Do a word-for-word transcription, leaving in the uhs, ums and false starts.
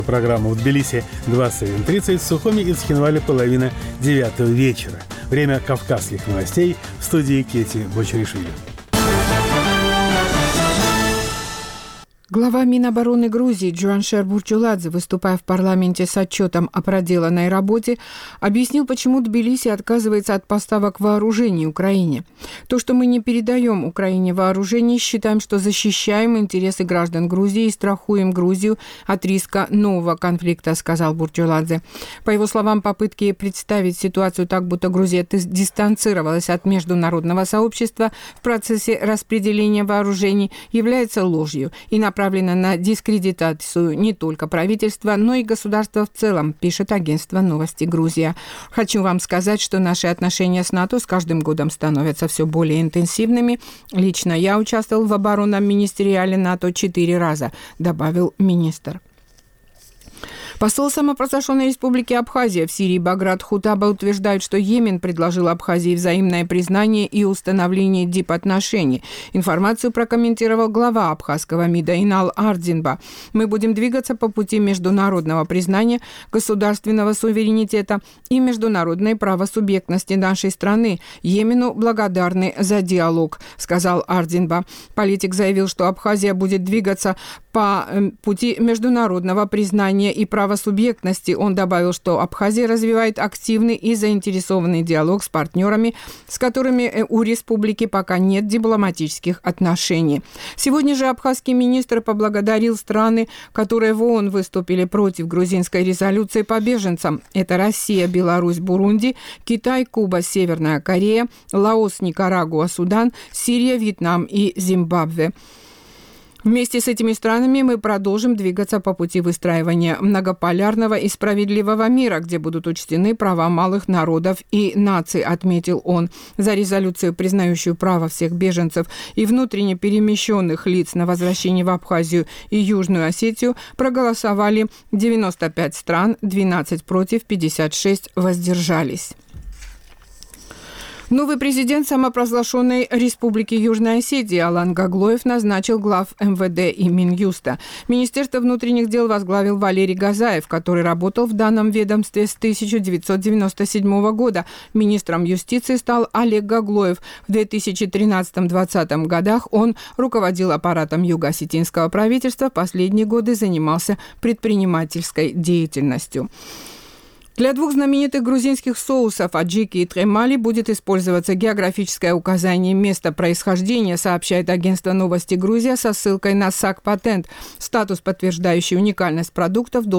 Программа в Тбилиси двадцать один тридцать, в Сухуми и Цхинвале половина девятого вечера. Время кавказских новостей в студии Кети Бочаришвили. Глава Минобороны Грузии Джуаншер Бурчуладзе, выступая в парламенте с отчетом о проделанной работе, объяснил, почему Тбилиси отказывается от поставок вооружений Украине. То, что мы не передаем Украине вооружений, считаем, что защищаем интересы граждан Грузии и страхуем Грузию от риска нового конфликта, сказал Бурчуладзе. По его словам, попытки представить ситуацию так, будто Грузия дистанцировалась от международного сообщества в процессе распределения вооружений, является ложью и направлена направлена на дискредитацию не только правительства, но и государства в целом, пишет агентство «Новости Грузия». Хочу вам сказать, что наши отношения с НАТО с каждым годом становятся все более интенсивными. Лично я участвовал в оборонном министериале НАТО четыре раза, добавил министр. Посол самопровозглашенной республики Абхазия в Сирии Баграт Хутаба утверждает, что Йемен предложил Абхазии взаимное признание и установление дипотношений. Информацию прокомментировал глава абхазского МИДа Инал Ардзинба. «Мы будем двигаться по пути международного признания государственного суверенитета и международной правосубъектности нашей страны. Йемену благодарны за диалог», сказал Ардзинба. Политик заявил, что Абхазия будет двигаться по пути международного признания и правосубъектности. Он добавил, что Абхазия развивает активный и заинтересованный диалог с партнерами, с которыми у республики пока нет дипломатических отношений. Сегодня же абхазский министр поблагодарил страны, которые в ООН выступили против грузинской резолюции по беженцам. Это Россия, Беларусь, Бурунди, Китай, Куба, Северная Корея, Лаос, Никарагуа, Судан, Сирия, Вьетнам и Зимбабве. Вместе с этими странами мы продолжим двигаться по пути выстраивания многополярного и справедливого мира, где будут учтены права малых народов и наций, отметил он. За резолюцию, признающую право всех беженцев и внутренне перемещенных лиц на возвращение в Абхазию и Южную Осетию, проголосовали девяносто пять стран, двенадцать против, пятьдесят шесть воздержались. Новый президент самопровозглашенной Республики Южная Осетия Алан Гаглоев назначил глав эм вэ дэ и Минюста. Министерство внутренних дел возглавил Валерий Газаев, который работал в данном ведомстве с тысяча девятьсот девяносто седьмого года. Министром юстиции стал Олег Гаглоев. В две тысячи тринадцатом-двадцатом годах он руководил аппаратом юго-осетинского правительства, последние годы занимался предпринимательской деятельностью. Для двух знаменитых грузинских соусов аджики и тремали будет использоваться географическое указание места происхождения, сообщает агентство «Новости Грузия» со ссылкой на САК-патент. Статус, подтверждающий уникальность продуктов,